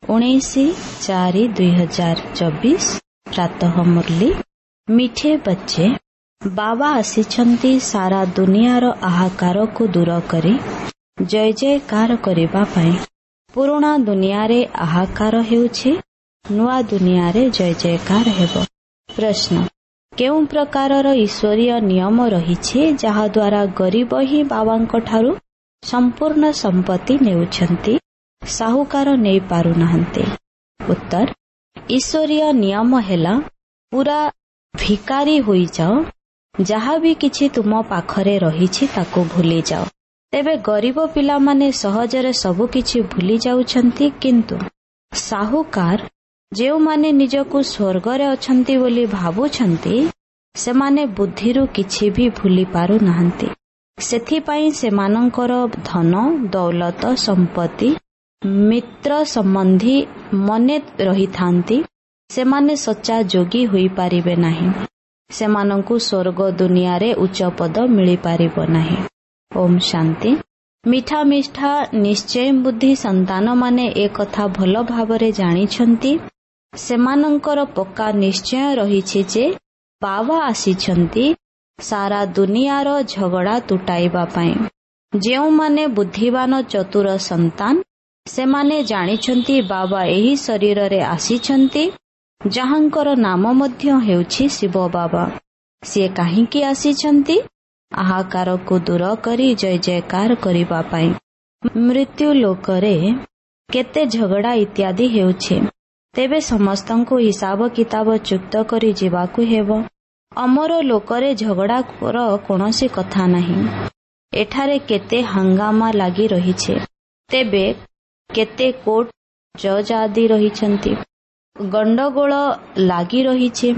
19/4/2024 प्रातः मुरली। मिठे बच्चे, बाबा आसिछंती सारा दुनियार आहाकार को दूर करी जय जयकार करिबा पाई। पुराना दुनिया रे आहाकार हेउछि, नुआ दुनिया रे जय जयकार हेबो। प्रश्न, केउ प्रकारर ईश्वरीय नियम रहिछि जहा द्वारा गरीब ही बाबांक ठारू संपूर्ण संपत्ति नेउछंती, साहुकार नै पारु नाहंते? उत्तर, ईश्वरीय नियम हेला पूरा भिकारी होई जाओ, जहा भी किछि तुम पाखरे रहिछि ताको भूली जाओ। तेबे गरीब पिला माने सहजरे सबु किछि भूली जाउछंती, किंतु साहुकार जेउ माने निजको स्वर्ग रे अछंती बोली भाबुछंती, सेमाने बुद्धिरु किछि भी भूली पारु नाहंती। सेथि पई सेमानंकर धन दौलत संपत्ति मित्र संबंधी मने रही थांती, सेमाने सच्चा जोगी होई पारिबे नाही। सेमानंकु स्वर्ग दुनिया रे उच्च पद मिली पारिबो नाही। ओम शांति। मिठा मिठा निश्चय बुद्धि संतान माने एक कथा भल भावरे जानिछंती, सेमानंकर पक्का निश्चय रहिछि जे बाबा आसिछंती सारा दुनियार झगड़ा तुटाइबा पाई। जेउ माने बुद्धिवान चतुर संतान, सेमाने जानिछंती बाबा एही शरीर रे आसिछंती, जहांकर नाम मध्य हेउछि शिव बाबा। से काहींकी आसिछंती? आहाकार को दूर करी जय जयकार करिबा पाई। मृत्यु लोकरे केते झगड़ा इत्यादि हेउछि, तेबे समस्तंको हिसाब किताब चुक्त करी जीवाकु हेबो। अमर लोकरे झगड़ा कोनोसी कथा नाही। एठारे केते हंगामा लागी रहिछे, तेबे केते कोर्ट जज आदि रहिछंती। गंडगोल लागी रहिछे,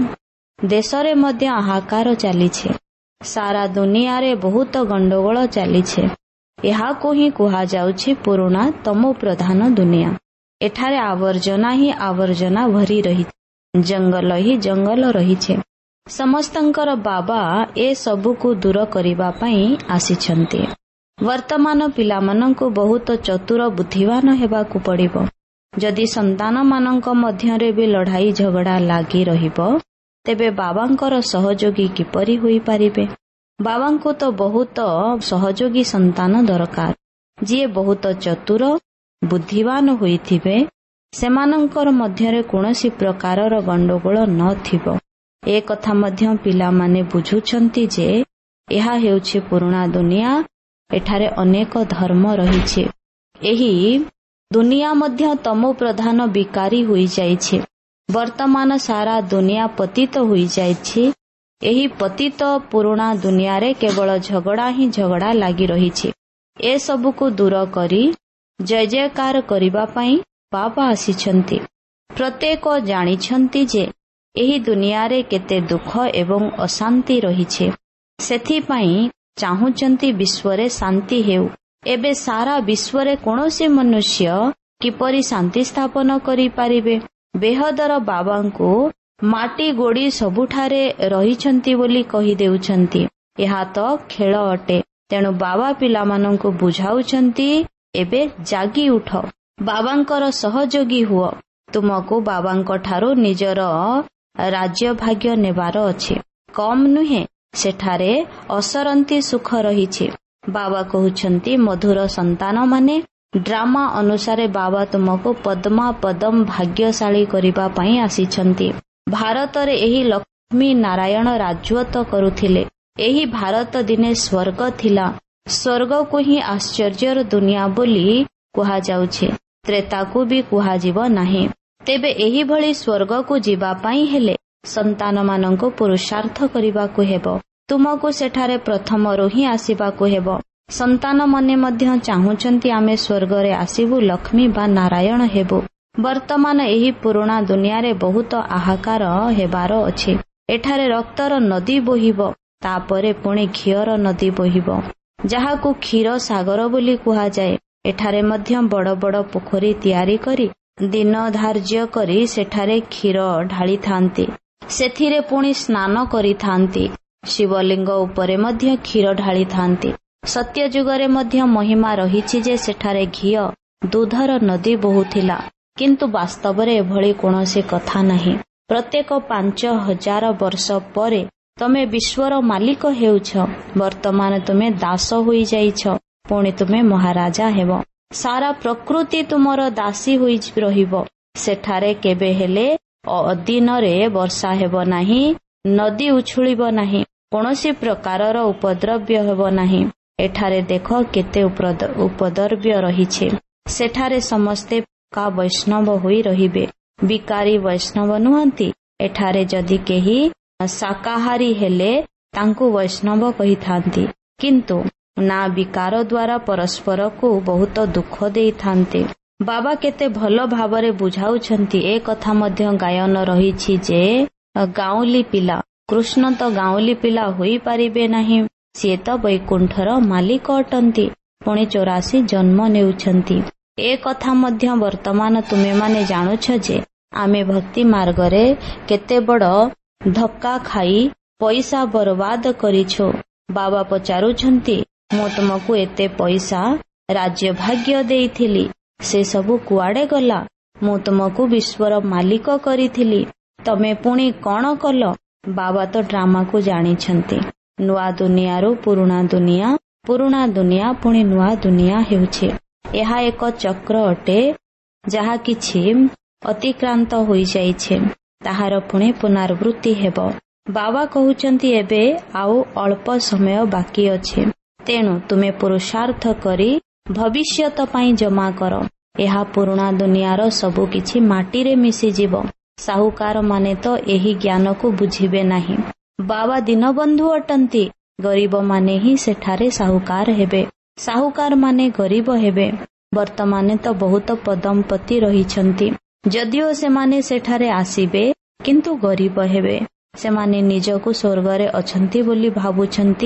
देशरे मध्य आहाकार चलीछे। सारा दुनिया रे बहुत गंडगोल चलीछे। एहाको ही कुहा जाउछि पुराना तमो प्रधान दुनिया। एठारे आवर्जना ही आवर्जना भरी रही, जंगल ही जंगल रहिछे। समस्तंकर बाबा ए सबु को दूर करिबा पई आसिछंती। वर्तमान पिलामानंकु बहुत चतुर बुद्धिवान हेबाकु पड़िबो। जदि संतान मानंक मध्यरे भी लड़ाई झगड़ा लागी रहिबो, तेबे बाबांकर सहयोगी किपरि होई पारिबे? बाबांको तो बहुत सहयोगी संतान दरकार, जिए बहुत चतुर बुद्धिवान होइथिबे, सेमानंकर मध्यरे कोनोसी प्रकारर गंडगोल न थिबो। ए कथा मध्य पिला माने बुझुछंती जे एहा हेउछि पुराना दुनिया। एठारे अनेक धर्म रहिछे। एही दुनिया मध्य तमो प्रधान विकारी होई जाइछे। वर्तमान सारा दुनिया पतित होई जाइछे। एही पतित पुराना दुनिया रे केवल झगड़ा ही झगड़ा लागी रहिछे। ए सबु को दूर करी जय जयकार करिबा पई बाबा आसिछंती। प्रत्येक जानिछंती जे एही दुनिया रे केते दुख एवं अशांति रहिछे। सेथि पई चाहुचंती विश्व रे शांति हेउ। एबे सारा विश्व रे कोनोसी मनुष्य किपरि शांति स्थापन करि पारिबे? बेहदर बाबांको माटी गोड़ी सबुठारे रहिछंती बोली कहि देउछंती। एहा तो खेल अटे। तेणु बाबा पिलामानंको बुझाउछंती, एबे जागी उठ, बाबांकर सहयोगी हुओ। तुमको बाबांक ठारो निजर राज्य भाग्य नेबार अछि। कम नुहे, सेठारे असरंती सुख रहिछि। बाबा कहउछंती, मधुर संतान माने ड्रामा अनुसारे बाबा तुमको पद्मा पदम भाग्यशाली करिबा पई आसिछंती। भारत रे एही लक्ष्मी नारायण राजत्व करुथिले। एही भारत दिने स्वर्ग थिला। स्वर्ग को ही आश्चर्यर दुनिया बोली कुहा जाउछे। त्रेता को भी कुहा जीव नाही। तेबे एही भली स्वर्ग को जीवा पाई हेले संतान मानंको पुरुषार्थ करिबा को हेबो। तुमको सेठारे प्रथम रो ही आसीबा को हेबो। संतान माने मध्य चाहुचंती आमे स्वर्ग रे आसीबु, लक्ष्मी बा नारायण हेबु। वर्तमान एही पुराना दुनिया रे बहुत आहाकार हेबार अछि। एठारे रक्तर नदी बोहिबो, तापरे पुणी क्षीर नदी बोहिबो, जाहाकु क्षीर सागर बोली कुहा जाए। एठारे मध्य बड़ बड़ पोखरी तयारी करी दिन धार्य करी सेठारे क्षीर ढाली थांती। सेथिरे पुणी स्नान करी थांती। शिवलिंग उपरे मध्य क्षीर ढाली थांती। सत्य जुगरे मध्य महिमा रहिछि जे सेठारे घियो दूधर नदी बहुथिला। କିନ୍ତୁ ବାସ୍ତବରେ ଏଭଳି କୌଣସି କଥା ନାହିଁ। ପ୍ରତ୍ୟେକ 5000 ବର୍ଷ ପରେ ତମେ ବିଶ୍ୱର ମାଲିକ ହେଉଛ। ବର୍ତ୍ତମାନ ତୁମେ ଦାସ ହୋଇଯାଇଛ, ପୁଣି ତୁମେ ମହାରାଜା ହେବ। ସାରା ପ୍ରକୃତି ତୁମର ଦାସୀ ହୋଇ ରହିବ। ସେଠାରେ କେବେ ହେଲେ ଅଦିନରେ ବର୍ଷା ହେବ ନାହିଁ, ନଦୀ ଉଛୁଳିବ ନାହିଁ, କୌଣସି ପ୍ରକାରର ଉପଦ୍ରବ୍ୟ ହେବ ନାହିଁ। ଏଠାରେ ଦେଖ କେତେ ଉପଦ୍ରବ୍ୟ ରହିଛି। ସେଠାରେ ସମସ୍ତେ ପକ୍କା ବୈଷ୍ଣବ ହୋଇ ରହିବେ, ବିକାରୀ ବୈଷ୍ଣବ ନୁହନ୍ତି। ଏଠାରେ ଯଦି କେହି ଶାକାହାରୀ ହେଲେ ତାଙ୍କୁ ବୈଷ୍ଣବ କହିଥାନ୍ତି, କିନ୍ତୁ ନା ବିକାର ଦ୍ୱାରା ପରସ୍ପରକୁ ବହୁତ ଦୁଃଖ ଦେଇଥାନ୍ତି। ବାବା କେତେ ଭଲ ଭାବରେ ବୁଝାଉଛନ୍ତି। ଏ କଥା ମଧ୍ୟ ଗାୟନ ରହିଛି ଯେ ଗାଉଁଲି ପିଲା, କୃଷ୍ଣ ତ ଗାଉଁଲି ପିଲା ହୋଇପାରିବେ ନାହିଁ। ସିଏ ତ ବୈକୁଣ୍ଠର ମାଲିକ ଅଟନ୍ତି, ପୁଣି 84 ଜନ୍ମ ନେଉଛନ୍ତି। ଏ କଥା ମଧ୍ୟ ବର୍ତ୍ତମାନ ତୁମେମାନେ ଜାଣୁଛ ଯେ ଆମେ ଭକ୍ତି ମାର୍ଗରେ କେତେ ବଡ଼ ଧକ୍କା ଖାଇ ପଇସା ବରବାଦ କରିଛୁ। ବାବା ପଚାରୁଛନ୍ତି, ମୁଁ ତୁମକୁ ଏତେ ପଇସା ରାଜ୍ୟ ଭାଗ୍ୟ ଦେଇଥିଲି, ସେ ସବୁ କୁଆଡ଼େ ଗଲା? ମୁଁ ତୁମକୁ ବିଶ୍ୱର ମାଲିକ କରିଥିଲି, ତମେ ପୁଣି କ'ଣ କଲ? ବାବା ତ ଡ୍ରାମାକୁ ଜାଣିଛନ୍ତି। ନୂଆ ଦୁନିଆରୁ ପୁରୁଣା ଦୁନିଆ, ପୁରୁଣା ଦୁନିଆ ପୁଣି ନୂଆ ଦୁନିଆ ହେଉଛି। ଏହା ଏକ ଚକ୍ର ଅଟେ। ଯାହା କିଛି ଅତିକ୍ରାନ୍ତ ହୋଇଯାଇଛି ତାହାର ପୁଣି ପୁନରାବୃତ୍ତି ହେବ। ବାବା କହୁଛନ୍ତି, ଏବେ ଆଉ ଅଳ୍ପ ସମୟ ବାକି ଅଛି, ତେଣୁ ତୁମେ ପୁରୁଷାର୍ଥ କରି ଭବିଷ୍ୟତ ପାଇଁ ଜମା କର। ଏହା ପୁରୁଣା ଦୁନିଆର ସବୁ କିଛି ମାଟିରେ ମିଶିଯିବ। ସାହୁକାର ମାନେ ତ ଏହି ଜ୍ଞାନକୁ ବୁଝିବେ ନାହିଁ। ବାବା ଦୀନବନ୍ଧୁ ଅଟନ୍ତି। ଗରିବମାନେ ହିଁ ସେଠାରେ ସାହୁକାର ହେବେ, ସାହୁକାର ମାନେ ଗରିବ ହେବେ। ବର୍ତ୍ତମାନ ତ ବହୁତ ପଦମ୍ପତି ରହିଛନ୍ତି, ଯଦିଓ ସେମାନେ ସେଠାରେ ଆସିବେ କିନ୍ତୁ ଗରିବ ହେବେ। ସେମାନେ ନିଜକୁ ସ୍ୱର୍ଗରେ ଅଛନ୍ତି ବୋଲି ଭାବୁଛନ୍ତି।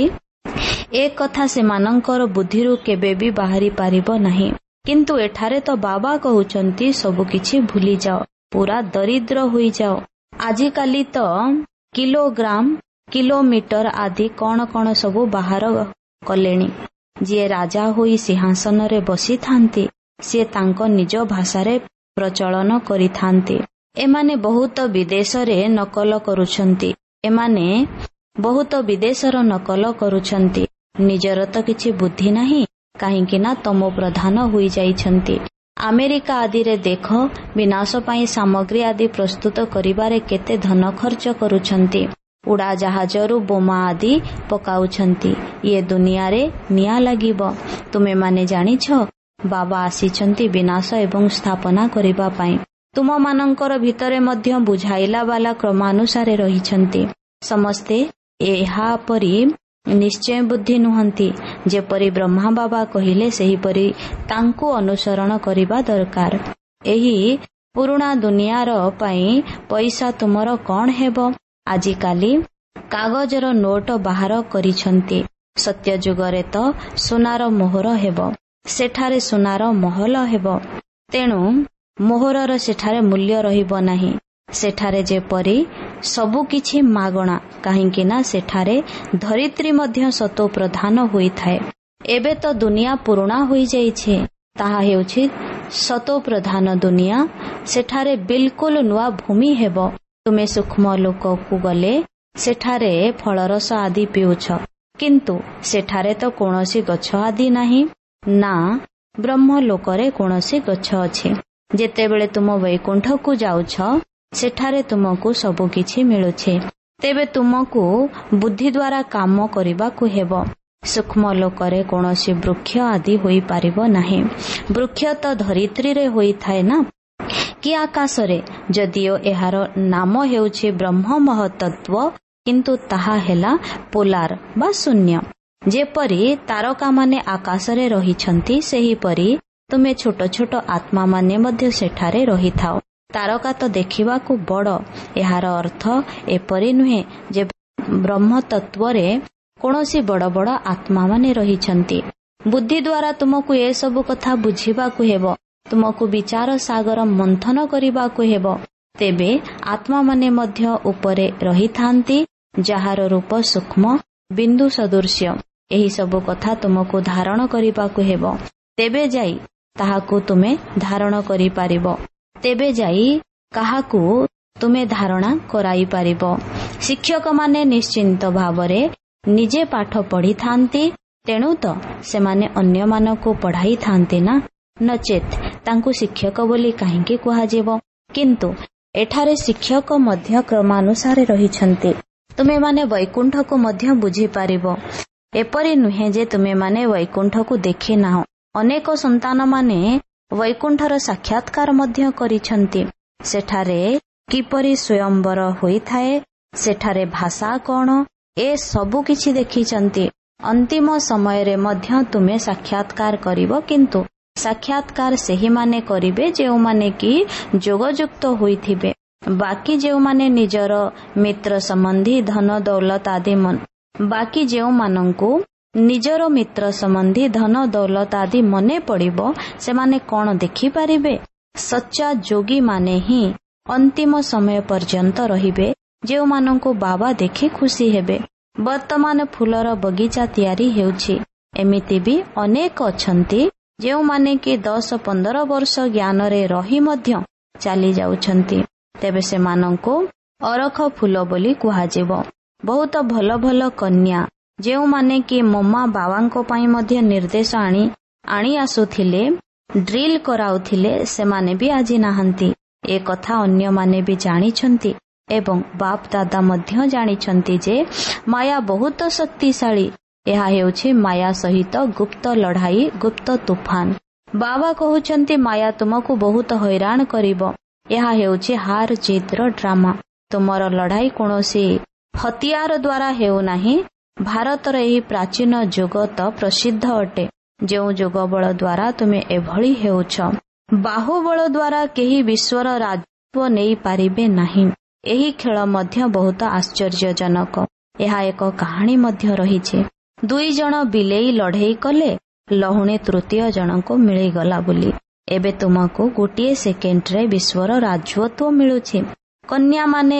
ଏ କଥା ସେମାନଙ୍କର ବୁଦ୍ଧିରୁ କେବେ ବି ବାହାରି ପାରିବ ନାହିଁ। କିନ୍ତୁ ଏଠାରେ ତ ବାବା କହୁଛନ୍ତି ସବୁକିଛି ଭୁଲିଯାଅ, ପୁରା ଦରିଦ୍ର ହୋଇଯାଅ। ଆଜିକାଲି ତ କିଲୋଗ୍ରାମ, କିଲୋମିଟର ଆଦି କ'ଣ କ'ଣ ସବୁ ବାହାର କଲେଣି। ଯିଏ ରାଜା ହୋଇ ସିଂହାସନରେ ବସିଥାନ୍ତି ସିଏ ତାଙ୍କ ନିଜ ଭାଷାରେ ପ୍ରଚଳନ କରିଥାନ୍ତି। ଏମାନେ ବହୁତ ବିଦେଶରେ ନକଲ କରୁଛନ୍ତି। ଏମାନେ ବହୁତ ବିଦେଶର ନକଲ କରୁଛନ୍ତି। ନିଜର ତ କିଛି ବୁଦ୍ଧି ନାହିଁ, କାହିଁକି ନା ତମୋ ପ୍ରଧାନ ହୋଇଯାଇଛନ୍ତି। ଆମେରିକା ଆଦିରେ ଦେଖ, ବିନାଶ ପାଇଁ ସାମଗ୍ରୀ ଆଦି ପ୍ରସ୍ତୁତ କରିବାରେ କେତେ ଧନ ଖର୍ଚ୍ଚ କରୁଛନ୍ତି। ଉଡ଼ାଜାହାଜରୁ ବୋମା ଆଦି ପକାଉଛନ୍ତି। ଇଏ ଦୁନିଆରେ ନିଆଁ ଲାଗିବ। ତୁମେମାନେ ଜାଣିଛ, ବାବା ଆସିଛନ୍ତି ବିନାଶ ଏବଂ ସ୍ଥାପନା କରିବା ପାଇଁ। ତୁମମାନଙ୍କର ଭିତରେ ମଧ୍ୟ ବୁଝାଇଲା ବାଲା କ୍ରମାନୁସାରେ ରହିଛନ୍ତି। ସମସ୍ତେ ଏହା ପରି ନିଶ୍ଚୟ ବୁଦ୍ଧି ନୁହନ୍ତି। ଯେପରି ବ୍ରହ୍ମା ବାବା କହିଲେ ସେହିପରି ତାଙ୍କୁ ଅନୁସରଣ କରିବା ଦରକାର। ଏହି ପୁରୁଣା ଦୁନିଆର ପାଇଁ ପଇସା ତୁମର କ'ଣ ହେବ? ଆଜିକାଲି କାଗଜର ନୋଟ ବାହାର କରିଛନ୍ତି। ସତ୍ୟ ଯୁଗରେ ତ ସୁନାର ମୋହର ହେବ, ସେଠାରେ ସୁନାର ମହଲ ହେବ। ତେଣୁ ମୋହରର ସେଠାରେ ମୂଲ୍ୟ ରହିବ ନାହିଁ। ସେଠାରେ ଯେପରି ସବୁକିଛି ମାଗଣା, କାହିଁକି ନା ସେଠାରେ ଧରିତ୍ରୀ ମଧ୍ୟ ସତୋ ପ୍ରଧାନ ହୋଇଥାଏ। ଏବେ ତ ଦୁନିଆ ପୁରୁଣା ହୋଇଯାଇଛି, ତାହା ହେଉଛି ସତୋ ପ୍ରଧାନ ଦୁନିଆ। ସେଠାରେ ବିଲକୁଲ ନୂଆ ଭୂମି ହେବ। ତୁମେ ସୂକ୍ଷ୍ମ ଲୋକକୁ ଗଲେ ସେଠାରେ ଫଳରସ ଆଦି ପିଉଛ, କିନ୍ତୁ ସେଠାରେ ତ କୌଣସି ଗଛ ଆଦି ନାହିଁ। ନା, ବ୍ରହ୍ମ ଲୋକରେ କୌଣସି ଗଛ ଅଛି। ଯେତେବେଳେ ତୁମ ବୈକୁଣ୍ଠକୁ ଯାଉଛ ସେଠାରେ ତୁମକୁ ସବୁକିଛି ମିଳୁଛି। ତେବେ ତୁମକୁ ବୁଦ୍ଧି ଦ୍ୱାରା କାମ କରିବାକୁ ହେବ। ସୂକ୍ଷ୍ମ ଲୋକରେ କୌଣସି ବୃକ୍ଷ ଆଦି ହୋଇପାରିବ ନାହିଁ। ବୃକ୍ଷ ତ ଧରିତ୍ରୀରେ ହୋଇଥାଏ ନା, କି ଆକାଶରେ। ଯଦିଓ ଏହାର ନାମ ହେଉଛି ବ୍ରହ୍ମ ମହତ୍ତତ୍ୱ, କିନ୍ତୁ ତାହା ହେଲା ପୋଲାର ବା ଶୂନ୍ୟ। ଯେପରି ତାରକାମାନେ ଆକାଶରେ ରହିଛନ୍ତି, ସେହିପରି ତୁମେ ଛୋଟ ଛୋଟ ଆତ୍ମାମାନେ ମଧ୍ୟ ସେଠାରେ ରହିଥାଅ। ତାରକା ତ ଦେଖିବାକୁ ବଡ଼, ଏହାର ଅର୍ଥ ଏପରି ନୁହେଁ ଯେ ବ୍ରହ୍ମତତ୍ୱରେ କୌଣସି ବଡ଼ ବଡ଼ ଆତ୍ମାମାନେ ରହିଛନ୍ତି। ବୁଦ୍ଧି ଦ୍ୱାରା ତୁମକୁ ଏସବୁ କଥା ବୁଝିବାକୁ ହେବ। ତୁମକୁ ବିଚାର ସାଗର ମନ୍ଥନ କରିବାକୁ ହେବ। ତେବେ ଆତ୍ମାମାନେ ମଧ୍ୟ ଉପରେ ରହିଥାନ୍ତି, ଯାହାର ରୂପ ସୂକ୍ଷ୍ମ ବିନ୍ଦୁ ସଦୃଶ୍ୟ। ଏହି ସବୁ କଥା ତୁମକୁ ଧାରଣ କରିବାକୁ ହେବ। ତେବେ ଯାଇ ତାହାକୁ ତୁମେ ଧାରଣ କରିପାରିବ। ତେବେ ଯାଇ କାହାକୁ ତୁମେ ଧାରଣା କରାଇ ପାରିବ। ଶିକ୍ଷକମାନେ ନିଶ୍ଚିନ୍ତ ଭାବରେ ନିଜେ ପାଠ ପଢିଥାନ୍ତି, ତେଣୁ ତ ସେମାନେ ଅନ୍ୟମାନଙ୍କୁ ପଢାଇଥାନ୍ତି ନା, ନଚେତ୍ ତାଙ୍କୁ ଶିକ୍ଷକ ବୋଲି କାହିଁକି କୁହାଯିବ? କିନ୍ତୁ ଏଠାରେ ଶିକ୍ଷକ ମଧ୍ୟ କ୍ରମାନୁସାରେ ରହିଛନ୍ତି। ତୁମେମାନେ ବୈକୁଣ୍ଠକୁ ମଧ୍ୟ ବୁଝିପାରିବ। ଏପରି ନୁହେଁ ଯେ ତୁମେମାନେ ବୈକୁଣ୍ଠକୁ ଦେଖି ନାହଁ। ଅନେକ ସନ୍ତାନମାନେ ବୈକୁଣ୍ଠର ସାକ୍ଷାତକାର ମଧ୍ୟ କରିଛନ୍ତି। ସେଠାରେ କିପରି ସ୍ୱୟଂବର ହୋଇଥାଏ, ସେଠାରେ ଭାଷା କ'ଣ, ଏ ସବୁ କିଛି ଦେଖିଛନ୍ତି। ଅନ୍ତିମ ସମୟରେ ମଧ୍ୟ ତୁମେ ସାକ୍ଷାତକାର କରିବ, କିନ୍ତୁ ସାକ୍ଷାତକାର ସେହିମାନେ କରିବେ ଯେଉଁମାନେ କି ଯୋଗଯୁକ୍ତ ହୋଇଥିବେ। ବାକି ଯେଉଁମାନେ ନିଜର ମିତ୍ର ସମ୍ବନ୍ଧୀ ଧନ ଦୌଲତ ଆଦି ମନେ ପଡ଼ିବ, ସେମାନେ କ'ଣ ଦେଖିପାରିବେ? ସଚ୍ଚା ଯୋଗୀମାନେ ହିଁ ଅନ୍ତିମ ସମୟ ପର୍ଯ୍ୟନ୍ତ ରହିବେ, ଯେଉଁମାନଙ୍କୁ ବାବା ଦେଖି ଖୁସି ହେବେ। ବର୍ତ୍ତମାନ ଫୁଲର ବଗିଚା ତିଆରି ହେଉଛି। ଏମିତି ବି ଅନେକ ଅଛନ୍ତି ଯେଉଁମାନେ କି 10-15 ବର୍ଷ ଜ୍ଞାନରେ ରହି ମଧ୍ୟ ଚାଲି ଯାଉଛନ୍ତି। ତେବେ ସେମାନଙ୍କୁ ଅରଖ ଫୁଲ ବୋଲି କୁହାଯିବ। ବହୁତ ଭଲ ଭଲ କନ୍ୟା ଯେଉଁମାନେ କି ମମା ବାବାଙ୍କ ପାଇଁ ମଧ୍ୟ ନିର୍ଦ୍ଦେଶ ଆଣି ଆସୁଥିଲେ, ଡ୍ରିଲ କରାଉଥିଲେ, ସେମାନେ ବି ଆଜି ନାହାନ୍ତି। ଏ କଥା ଅନ୍ୟମାନେ ବି ଜାଣିଛନ୍ତି ଏବଂ ବାପ ଦାଦା ମଧ୍ୟ ଜାଣିଛନ୍ତି ଯେ ମାୟା ବହୁତ ଶକ୍ତିଶାଳୀ। ଏହା ହେଉଛି ମାୟା ସହିତ ଗୁପ୍ତ ଲଢ଼ାଇ, ଗୁପ୍ତ ତୁଫାନ। ବାବା କହୁଛନ୍ତି ମାୟା ତୁମକୁ ବହୁତ ହଇରାଣ କରିବ। ଏହା ହେଉଛି ହାର ଜିତର ଡ୍ରାମା। ତୁମର ଲଢ଼ାଇ କୌଣସି ହତିଆର ଦ୍ୱାରା ହେଉନାହିଁ। ଭାରତର ଏହି ପ୍ରାଚୀନ ଯୁଗ ତ ପ୍ରସିଦ୍ଧ ଅଟେ। ଯେଉଁ ଯୋଗ ବଳ ଦ୍ୱାରା ତୁମେ ଏଭଳି ହେଉଛ, ବାହୁବଳ ଦ୍ୱାରା କେହି ବିଶ୍ୱର ରାଜତ୍ୱ ନେଇପାରିବେ ନାହିଁ। ଏହି ଖେଳ ମଧ୍ୟ ବହୁତ ଆଶ୍ଚର୍ଯ୍ୟଜନକ। ଏହା ଏକ କାହାଣୀ ମଧ୍ୟ ରହିଛି। 2 ଜଣ ବିଲେଇ ଲଢ଼େଇ କଲେ, ଲହୁଣୀ ତୃତୀୟ ଜଣଙ୍କୁ ମିଳିଗଲା ବୋଲି। ଏବେ ତୁମକୁ ଗୋଟିଏ ସେକେଣ୍ଡରେ ବିଶ୍ୱର ରାଜତ୍ୱ ମିଳୁଛି। କନ୍ୟାମାନେ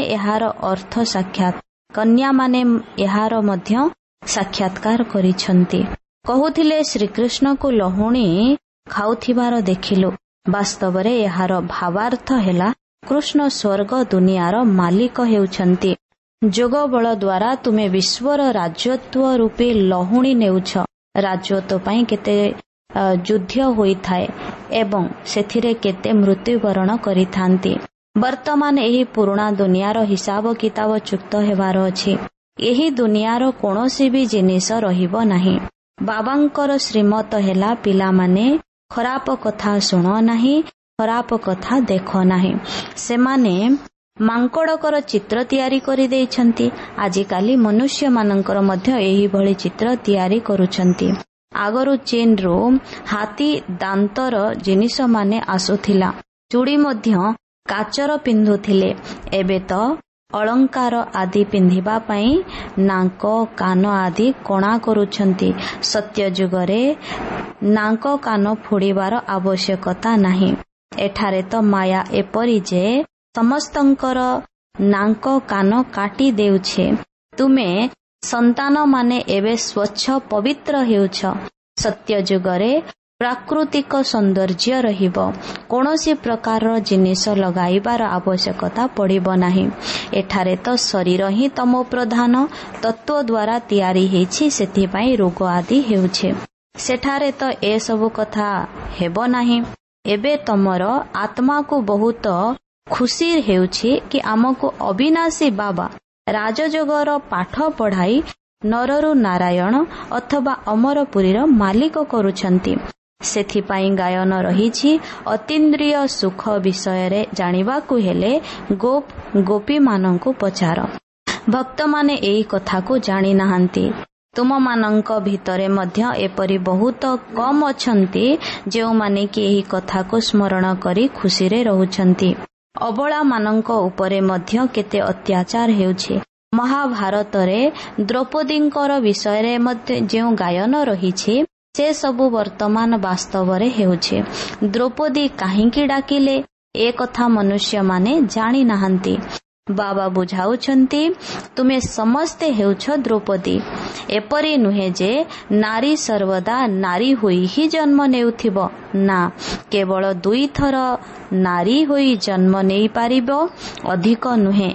ଏହାର ମଧ୍ୟ ସାକ୍ଷାତକାର କରିଛନ୍ତି। କହୁଥିଲେ ଶ୍ରୀକୃଷ୍ଣଙ୍କୁ ଲହୁଣୀ ଖାଉଥିବାର ଦେଖିଲୁ। ବାସ୍ତବରେ ଏହାର ଭାବାର୍ଥ ହେଲା କୃଷ୍ଣ ସ୍ୱର୍ଗ ଦୁନିଆର ମାଲିକ ହେଉଛନ୍ତି। ଯୋଗ ବଳ ଦ୍ୱାରା ତୁମେ ବିଶ୍ୱର ରାଜତ୍ୱ ରୂପୀ ଲହୁଣୀ ନେଉଛ। ରାଜତ୍ୱ ପାଇଁ କେତେ ଯୁଦ୍ଧ ହୋଇଥାଏ ଏବଂ ସେଥିରେ କେତେ ମୃତ୍ୟୁବରଣ କରିଥାନ୍ତି। ବର୍ତ୍ତମାନ ଏହି ପୁରୁଣା ଦୁନିଆର ହିସାବ କିତାବ ଚୁକ୍ତ ହେବାର ଅଛି। ଏହି ଦୁନିଆର କୌଣସି ବି ଜିନିଷ ରହିବ ନାହିଁ। ବାବାଙ୍କର ଶ୍ରୀମତ ହେଲା, ପିଲାମାନେ ଖରାପ କଥା ଶୁଣ ନାହିଁ, ଖରାପ କଥା ଦେଖ ନାହିଁ। ସେମାନେ ମାଙ୍କଡଙ୍କର ଚିତ୍ର ତିଆରି କରିଦେଇଛନ୍ତି। ଆଜିକାଲି ମନୁଷ୍ୟମାନଙ୍କର ମଧ୍ୟ ଏହିଭଳି ଚିତ୍ର ତିଆରି କରୁଛନ୍ତି। ଆଗରୁ ଚୀନରୁ ହାତୀ ଦାନ୍ତର ଜିନିଷ ମାନେ ଆସୁଥିଲା। ଚୁଡ଼ି ମଧ୍ୟ କାଚର ପିନ୍ଧୁଥିଲେ। ଏବେ ତ ଅଳଙ୍କାର ଆଦି ପିନ୍ଧିବା ପାଇଁ ନାକ କାନ ଆଦି କଣା କରୁଛନ୍ତି। ସତ୍ୟ ଯୁଗରେ ନାକ କାନ ଫୋଡ଼ିବାର ଆବଶ୍ୟକତା ନାହିଁ। ଏଠାରେ ତ ମାୟା ଏପରି ଯେ ସମସ୍ତଙ୍କର ନାକ କାନ କାଟି ଦେଉଛି। ତୁମେ ସନ୍ତାନମାନେ ଏବେ ସ୍ୱଚ୍ଛ ପବିତ୍ର ହେଉଛ। ସତ୍ୟ ଯୁଗରେ ପ୍ରାକୃତିକ ସୌନ୍ଦର୍ଯ୍ୟ ରହିବ। କୌଣସି ପ୍ରକାରର ଜିନିଷ ଲଗାଇବାର ଆବଶ୍ୟକତା ପଡ଼ିବ ନାହିଁ। ଏଠାରେ ତ ଶରୀର ହିଁ ତମ ପ୍ରଧାନ ତତ୍ତ୍ୱ ଦ୍ୱାରା ତିଆରି ହେଇଛି, ସେଥିପାଇଁ ରୋଗ ଆଦି ହେଉଛି। ସେଠାରେ ତ ଏସବୁ କଥା ହେବ ନାହିଁ। ଏବେ ତମର ଆତ୍ମାକୁ ବହୁତ ଖୁସି ହେଉଛି କି ଆମକୁ ଅବିନାଶୀ ବାବା ରାଜଯୋଗର ପାଠ ପଢ଼ାଇ ନରରୁ ନାରାୟଣ ଅଥବା ଅମରପୁରୀର ମାଲିକ କରୁଛନ୍ତି। ସେଥିପାଇଁ ଗାୟନ ରହିଛି। ଅତୀନ୍ଦ୍ରିୟ ସୁଖ ବିଷୟରେ ଜାଣିବାକୁ ହେଲେ ଗୋପୀମାନଙ୍କୁ ପଚାର। ଭକ୍ତମାନେ ଏହି କଥାକୁ ଜାଣିନାହାନ୍ତି। ତୁମମାନଙ୍କ ଭିତରେ ମଧ୍ୟ ଏପରି ବହୁତ କମ୍ ଅଛନ୍ତି ଯେଉଁମାନେ କି ଏହି କଥାକୁ ସ୍ମରଣ କରି ଖୁସିରେ ରହୁଛନ୍ତି। ଅବଳାମାନଙ୍କ ଉପରେ ମଧ୍ୟ କେତେ ଅତ୍ୟାଚାର ହେଉଛି। ମହାଭାରତରେ ଦ୍ରୌପଦୀଙ୍କର ବିଷୟରେ ମଧ୍ୟ ଯେଉଁ ଗାୟନ ରହିଛି, ସେ ସବୁ ବର୍ତ୍ତମାନ ବାସ୍ତବରେ ହେଉଛି। ଦ୍ରୌପଦୀ କାହିଁକି ଡାକିଲେ, ଏ କଥା ମନୁଷ୍ୟମାନେ ଜାଣିନାହାନ୍ତି। ବାବା ବୁଝାଉଛନ୍ତି, ତୁମେ ସମସ୍ତେ ହେଉଛ ଦ୍ରୌପଦୀ। ଏପରି ନୁହେଁ ଯେ ନାରୀ ସର୍ବଦା ନାରୀ ହୋଇ ହିଁ ଜନ୍ମ ନେଉଥିବ। ନା, କେବଳ 2 ଥର ନାରୀ ହୋଇ ଜନ୍ମ ନେଇପାରିବ, ଅଧିକ ନୁହେଁ।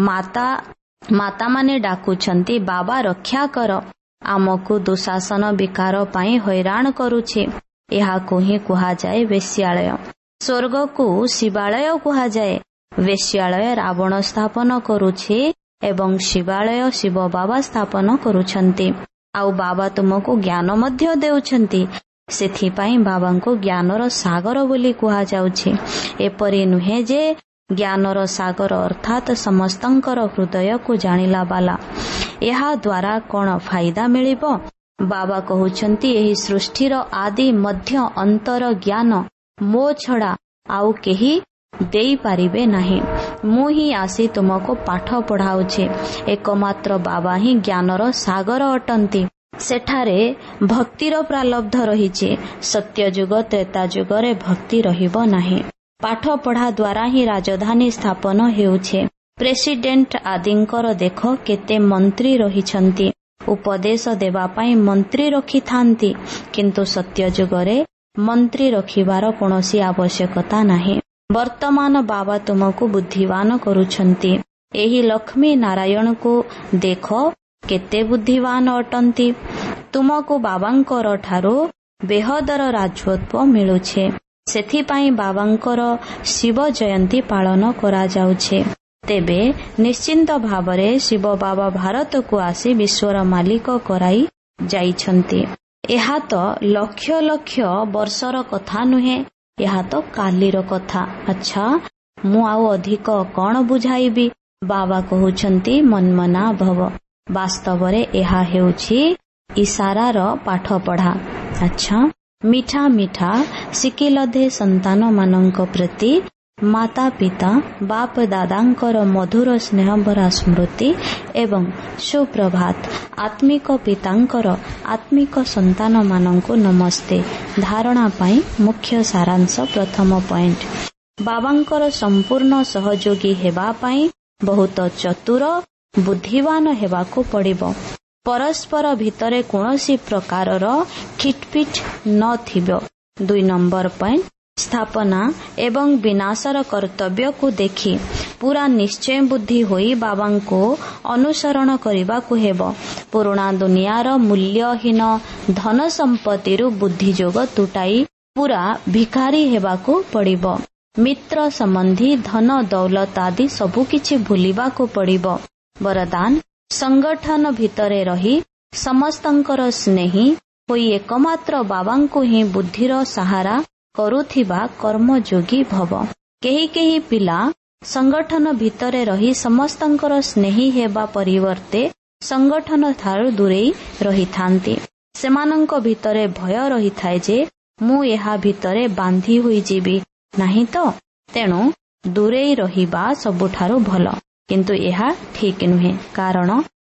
ମାତାମାନେ ଡାକୁଛନ୍ତି, ବାବା ରକ୍ଷା କର, ଆମକୁ ଦୁଃଶାସନ ବିକାର ପାଇଁ ହଇରାଣ କରୁଛି। ଏହାକୁ ହିଁ କୁହାଯାଏ ବେଶ୍ୟାଳୟ। ସ୍ୱର୍ଗକୁ ଶିବାଳୟ କୁହାଯାଏ। ବେଶ୍ୟାଳୟ ରାବଣ ସ୍ଥାପନ କରୁଛି ଏବଂ ଶିବାଳୟ ଶିବ ବାବା ସ୍ଥାପନ କରୁଛନ୍ତି। ଆଉ ବାବା ତୁମକୁ ଜ୍ଞାନ ମଧ୍ୟ ଦେଉଛନ୍ତି। ସେଥିପାଇଁ ବାବାଙ୍କୁ ଜ୍ଞାନର ସାଗର ବୋଲି କୁହାଯାଉଛି। ଏପରି ନୁହେଁ ଯେ ଜ୍ଞାନର ସାଗର ଅର୍ଥାତ୍ ସମସ୍ତଙ୍କର ହୃଦୟକୁ ଜାଣିଲା ବାଲା। ଏହା ଦ୍ୱାରା କ'ଣ ଫାଇଦା ମିଳିବ? ବାବା କହୁଛନ୍ତି, ଏହି ସୃଷ୍ଟିର ଆଦି ମଧ୍ୟ ଅନ୍ତର ଜ୍ଞାନ ମୋ ଛଡ଼ା ଆଉ କେହି ଦେଇପାରିବେ ନାହିଁ। ମୁଁ ହିଁ ଆସି ତୁମକୁ ପାଠ ପଢ଼ାଉଛି। ଏକମାତ୍ର ବାବା ହିଁ ଜ୍ଞାନର ସାଗର ଅଟନ୍ତି। ସେଠାରେ ଭକ୍ତିର ପ୍ରାଲବ୍ଧ ରହିଛି। ସତ୍ୟଯୁଗ ତ୍ରେତା ଯୁଗରେ ଭକ୍ତି ରହିବ ନାହିଁ। ପାଠ ପଢ଼ା ଦ୍ୱାରା ହିଁ ରାଜଧାନୀ ସ୍ଥାପନ ହେଉଛି। ପ୍ରେସିଡେଣ୍ଟ ଆଦିଙ୍କର ଦେଖ କେତେ ମନ୍ତ୍ରୀ ରହିଛନ୍ତି। ଉପଦେଶ ଦେବା ପାଇଁ ମନ୍ତ୍ରୀ ରଖିଥାନ୍ତି, କିନ୍ତୁ ସତ୍ୟଯୁଗରେ ମନ୍ତ୍ରୀ ରଖିବାର କୌଣସି ଆବଶ୍ୟକତା ନାହିଁ। ବର୍ତ୍ତମାନ ବାବା ତୁମକୁ ବୁଦ୍ଧିମାନ କରୁଛନ୍ତି। ଏହି ଲକ୍ଷ୍ମୀ ନାରାୟଣଙ୍କୁ ଦେଖ କେତେ ବୁଦ୍ଧିମାନ ଅଟନ୍ତି। ତୁମକୁ ବାବାଙ୍କର ଠାରୁ ବେହଦର ରାଜତ୍ୱ ମିଳୁଛି। ସେଥିପାଇଁ ବାବାଙ୍କର ଶିବ ଜୟନ୍ତୀ ପାଳନ କରାଯାଉଛି। ତେବେ ନିଶ୍ଚିନ୍ତ ଭାବରେ ଶିବ ବାବା ଭାରତକୁ ଆସି ବିଶ୍ୱର ମାଲିକ କରାଇ ଯାଇଛନ୍ତି। ଏହା ତ ଲକ୍ଷ ଲକ୍ଷ ବର୍ଷର କଥା ନୁହେଁ, ଏହା ତ କାଲିର କଥା। ଆଚ୍ଛା, ମୁଁ ଆଉ ଅଧିକ କ'ଣ ବୁଝାଇବି? ବାବା କହୁଛନ୍ତି, ମନ୍ମନା ଭବ। ବାସ୍ତବରେ ଏହା ହେଉଛି ଇଶାରାର ପାଠପଢ଼ା। ଆଚ୍ଛା, ମିଠା ମିଠା ଶିକିଲଧେ ସନ୍ତାନମାନଙ୍କ ପ୍ରତି ମାତା ପିତା ବାପ ଦାଦାଙ୍କର ମଧୁର ସ୍ନେହଭରା ସ୍ମୃତି ଏବଂ ସୁପ୍ରଭାତ। ଆତ୍ମିକ ପିତାଙ୍କର ଆତ୍ମିକ ସନ୍ତାନମାନଙ୍କୁ ନମସ୍ତେ। ଧାରଣା ପାଇଁ ମୁଖ୍ୟ ସାରାଂଶ। ପ୍ରଥମ ପଏଣ୍ଟ, ବାବାଙ୍କର ସମ୍ପୂର୍ଣ୍ଣ ସହଯୋଗୀ ହେବା ପାଇଁ ବହୁତ ଚତୁର ବୁଦ୍ଧିମାନ ହେବାକୁ ପଡ଼ିବ। ପରସ୍ପର ଭିତରେ କୌଣସି ପ୍ରକାରର ଖିଟପିଟ ନଥିବ। 2 ନମ୍ବର ପଏଣ୍ଟ, ସ୍ଥାପନା ଏବଂ ବିନାଶର କର୍ତ୍ତବ୍ୟକୁ ଦେଖି ପୁରା ନିଶ୍ଚୟ ବୁଦ୍ଧି ହୋଇ ବାବାଙ୍କୁ ଅନୁସରଣ କରିବାକୁ ହେବ। ପୁରୁଣା ଦୁନିଆର ମୂଲ୍ୟହୀନ ଧନ ସମ୍ପତ୍ତିରୁ ବୁଦ୍ଧି ଯୋଗ ତୁଟାଇ ପୁରା ଭିକାରୀ ହେବାକୁ ପଡ଼ିବ। ମିତ୍ର ସମ୍ବନ୍ଧୀ ଧନ ଦୌଲତ ଆଦି ସବୁକିଛି ଭୁଲିବାକୁ ପଡ଼ିବ। ବରଦାନ, ସଂଗଠନ ଭିତରେ ରହି ସମସ୍ତଙ୍କର ସ୍ନେହୀ ହୋଇ ଏକମାତ୍ର ବାବାଙ୍କୁ ହିଁ ବୁଦ୍ଧିର ସାହାରା କରୁଥିବା କର୍ମଯୋଗୀ ଭବ। କେହି କେହି ପିଲା ସଂଗଠନ ଭିତରେ ରହି ସମସ୍ତଙ୍କର ସ୍ନେହୀ ହେବା ପରିବର୍ତ୍ତେ ସଂଗଠନ ଠାରୁ ଦୂରେଇ ରହିଥାନ୍ତି। ସେମାନଙ୍କ ଭିତରେ ଭୟ ରହିଥାଏ ଯେ ମୁଁ ଏହା ଭିତରେ ବାନ୍ଧି ହୋଇଯିବି ନାହିଁ ତ, ତେଣୁ ଦୂରେଇ ରହିବା ସବୁଠାରୁ ଭଲ। କିନ୍ତୁ ଏହା ଠିକ ନୁହେଁ, କାରଣ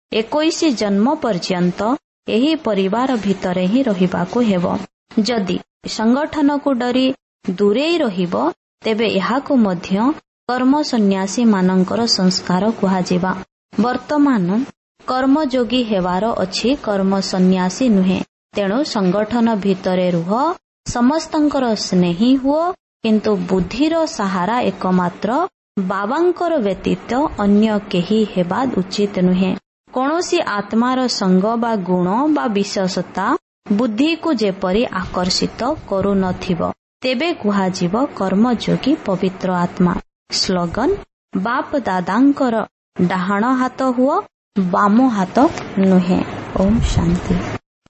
21 ଜନ୍ମ ପର୍ଯ୍ୟନ୍ତ ଏହି ପରିବାର ଭିତରେ ହିଁ ରହିବାକୁ ହେବ। ଯଦି ସଂଗଠନକୁ ଡରି ଦୂରେଇ ରହିବ, ତେବେ ଏହାକୁ ମଧ୍ୟ କର୍ମ ସନ୍ନ୍ୟାସୀ ମାନଙ୍କର ସଂସ୍କାର କୁହାଯିବା। ବର୍ତ୍ତମାନ କର୍ମଯୋଗୀ ହେବାର ଅଛି, କର୍ମ ସନ୍ନ୍ୟାସୀ ନୁହେଁ। ତେଣୁ ସଂଗଠନ ଭିତରେ ରୁହ, ସମସ୍ତଙ୍କର ସ୍ନେହୀ ହୁଅ, କିନ୍ତୁ ବୁଦ୍ଧିର ସାହାରା ଏକମାତ୍ର ବାବାଙ୍କର ବ୍ୟତୀତ ଅନ୍ୟ କେହି ହେବା ଉଚିତ ନୁହେଁ। କୌଣସି ଆତ୍ମାର ସଙ୍ଗ ବା ଗୁଣ ବା ବିଶେଷତା ବୁଦ୍ଧିକୁ ଯେପରି ଆକର୍ଷିତ କରୁନଥିବ, ତେବେ କୁହାଯିବ କର୍ମଯୋଗୀ ପବିତ୍ର ଆତ୍ମା। ସ୍ଲୋଗନ, ବାପ ଦାଦାଙ୍କର ଡାହାଣ ହାତ ହୁଅ, ବାମ ହାତ ନୁହେଁ। ଓମ୍ ଶାନ୍ତି।